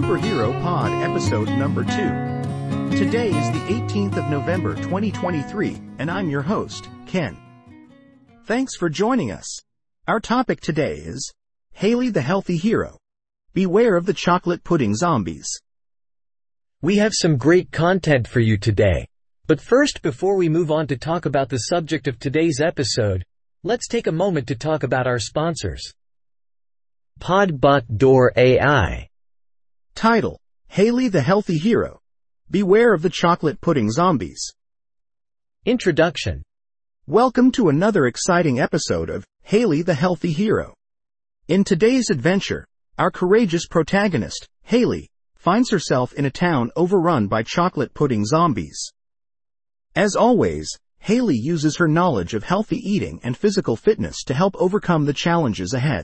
Superhero Pod episode number 2. Today is the 18th of November 2023, and I'm your host, Ken. Thanks for joining us. Our topic today is Haley the Healthy Hero. Beware of the chocolate pudding zombies. We have some great content for you today. But first, before we move on to talk about the subject of today's episode, let's take a moment to talk about our sponsors. Podbot AI. Title: Haley the Healthy Hero. Beware of the chocolate pudding zombies. Introduction. Welcome to another exciting episode of Haley the Healthy Hero. In today's adventure, our courageous protagonist, Haley, finds herself in a town overrun by chocolate pudding zombies. As always, Haley uses her knowledge of healthy eating and physical fitness to help overcome the challenges ahead.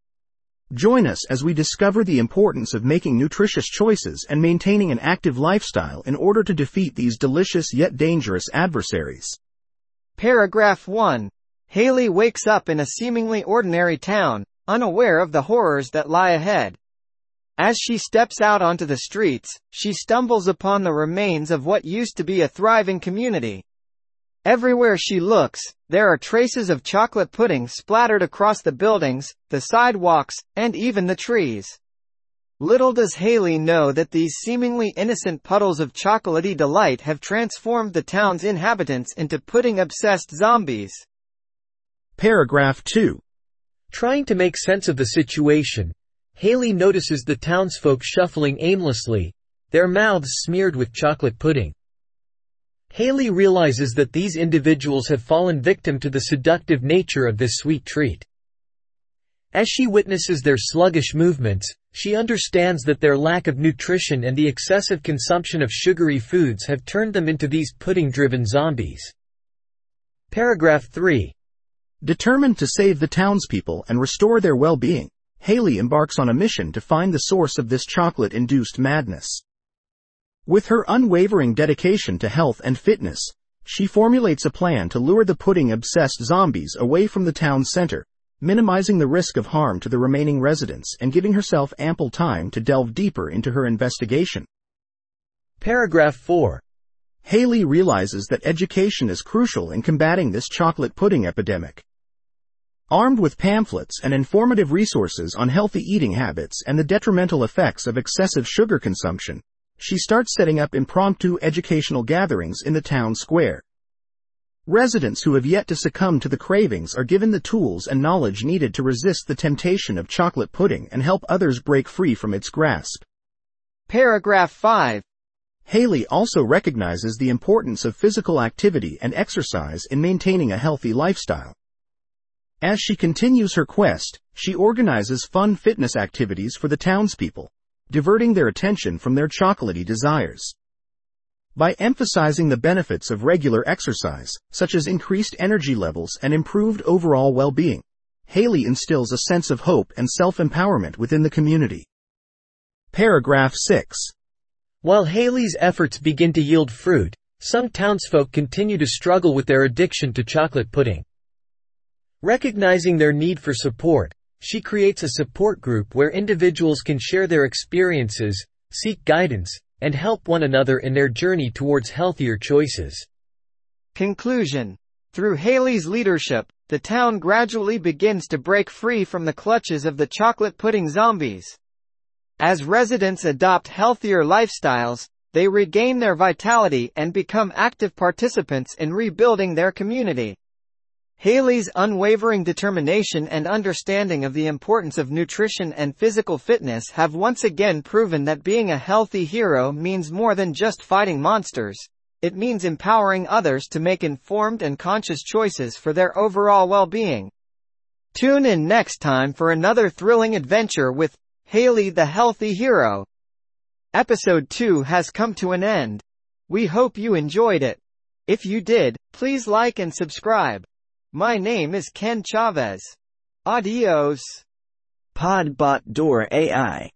Join us as we discover the importance of making nutritious choices and maintaining an active lifestyle in order to defeat these delicious yet dangerous adversaries. Paragraph 1. Haley wakes up in a seemingly ordinary town, unaware of the horrors that lie ahead. As she steps out onto the streets, she stumbles upon the remains of what used to be a thriving community. Everywhere she looks, there are traces of chocolate pudding splattered across the buildings, the sidewalks, and even the trees. Little does Haley know that these seemingly innocent puddles of chocolatey delight have transformed the town's inhabitants into pudding-obsessed zombies. Paragraph 2. Trying to make sense of the situation, Haley notices the townsfolk shuffling aimlessly, their mouths smeared with chocolate pudding. Haley realizes that these individuals have fallen victim to the seductive nature of this sweet treat. As she witnesses their sluggish movements, she understands that their lack of nutrition and the excessive consumption of sugary foods have turned them into these pudding-driven zombies. Paragraph 3. Determined to save the townspeople and restore their well-being, Haley embarks on a mission to find the source of this chocolate-induced madness. With her unwavering dedication to health and fitness, she formulates a plan to lure the pudding-obsessed zombies away from the town center, minimizing the risk of harm to the remaining residents and giving herself ample time to delve deeper into her investigation. Paragraph 4. Haley realizes that education is crucial in combating this chocolate pudding epidemic. Armed with pamphlets and informative resources on healthy eating habits and the detrimental effects of excessive sugar consumption, she starts setting up impromptu educational gatherings in the town square. Residents who have yet to succumb to the cravings are given the tools and knowledge needed to resist the temptation of chocolate pudding and help others break free from its grasp. Paragraph 5. Haley also recognizes the importance of physical activity and exercise in maintaining a healthy lifestyle. As she continues her quest, she organizes fun fitness activities for the townspeople, diverting their attention from their chocolatey desires. By emphasizing the benefits of regular exercise, such as increased energy levels and improved overall well-being, Haley instills a sense of hope and self-empowerment within the community. Paragraph 6. While Haley's efforts begin to yield fruit, some townsfolk continue to struggle with their addiction to chocolate pudding. Recognizing their need for support, she creates a support group where individuals can share their experiences, seek guidance, and help one another in their journey towards healthier choices. Conclusion. Through Haley's leadership, the town gradually begins to break free from the clutches of the chocolate pudding zombies. As residents adopt healthier lifestyles, they regain their vitality and become active participants in rebuilding their community. Haley's unwavering determination and understanding of the importance of nutrition and physical fitness have once again proven that being a healthy hero means more than just fighting monsters. It means empowering others to make informed and conscious choices for their overall well-being. Tune in next time for another thrilling adventure with Haley the Healthy Hero. Episode 2 has come to an end. We hope you enjoyed it. If you did, please like and subscribe. My name is Ken Chavez. Adios. Podbot AI